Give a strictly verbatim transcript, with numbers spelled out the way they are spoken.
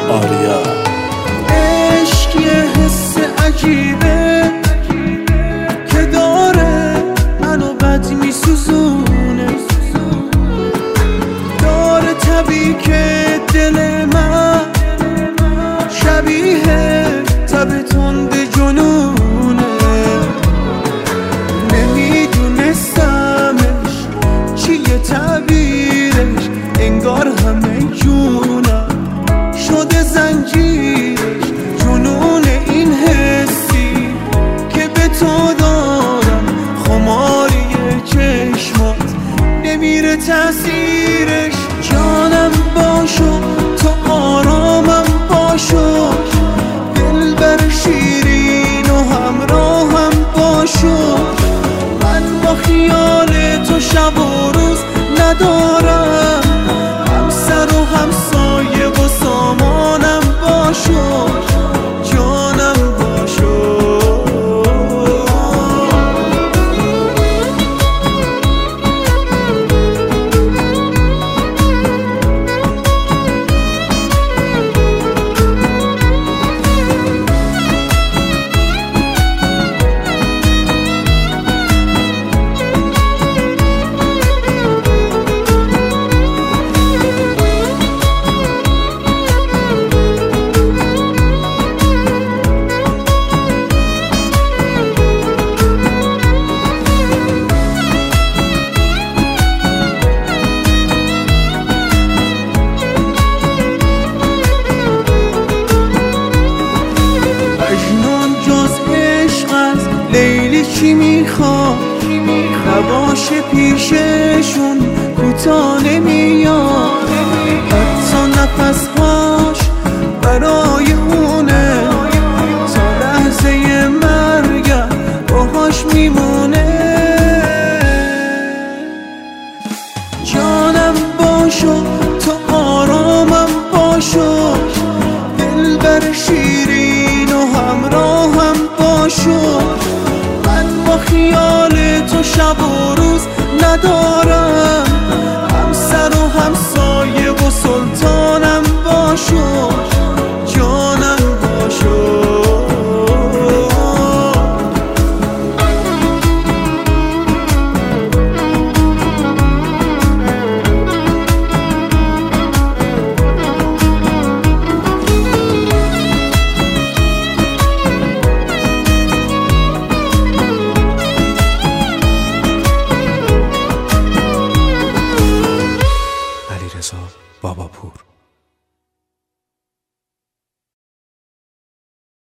آریا. عشق یه حس عجیبه که داره منو بد میسوزونه، داره طبیعی که دل من شبیه تب تند جنونه. نمیدونستمش چیه تعبیرش، انگار همه جونم شده زنجیرش. جنون این حسی که به تو دارم، خماری چشمات نمیره تاثیرش. جانم باشو تو آرامم باشو، دلبر شیرین و همراهم باشو. من با خیال تو شب و روز ندارم، همسر و همسایه و سامانم باشو، جانم باشو. لیلی چی میخواد نباشه پیششون، کوتاه نمیاد، حتی نفسهاش برای اونه، تا لحظه مرگم باهاش میمونه. جانم باشو تو آرامم باشو، دلبر شیرین و همراهم باشو. من با خیال تو شب و روز ندارم، همسر و همسایه و سلطانم باشو، جانم باشو. علیرضا باباپور.